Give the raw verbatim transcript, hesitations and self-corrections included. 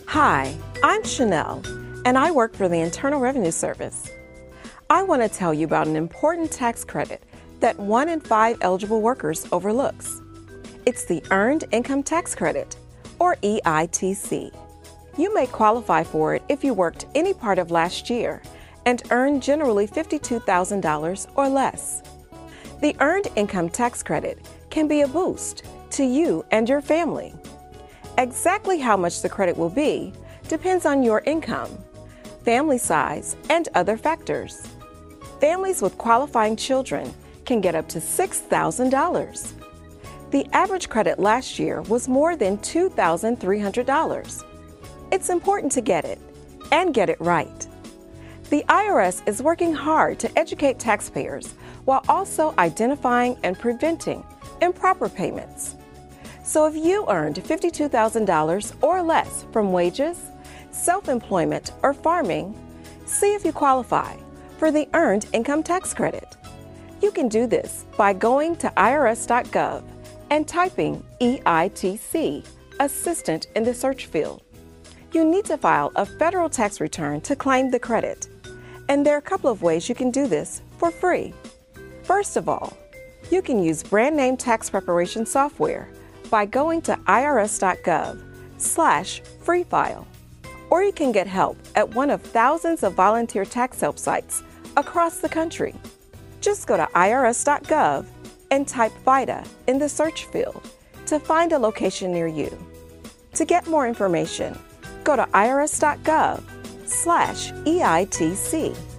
Hi, I'm Chanel, and I work for the Internal Revenue Service. I want to tell you about an important tax credit that one in five eligible workers overlooks. It's the Earned Income Tax Credit, or E I T C. You may qualify for it if you worked any part of last year and earned generally fifty-two thousand dollars or less. The Earned Income Tax Credit can be a boost to you and your family. Exactly how much the credit will be depends on your income, family size, and other factors. Families with qualifying children can get up to six thousand dollars. The average credit last year was more than two thousand three hundred dollars. It's important to get it, and get it right. The I R S is working hard to educate taxpayers while also identifying and preventing improper payments. So if you earned fifty-two thousand dollars or less from wages, self-employment, or farming, see if you qualify for the Earned Income Tax Credit. You can do this by going to I R S dot gov and typing E I T C, Assistant, in the search field. You need to file a federal tax return to claim the credit, and there are a couple of ways you can do this for free. First of all, you can use brand name tax preparation software by going to I R S dot gov slash free file, or you can get help at one of thousands of volunteer tax help sites across the country. Just go to I R S dot gov and type VITA in the search field to find a location near you. To get more information, go to I R S dot gov slash E I T C.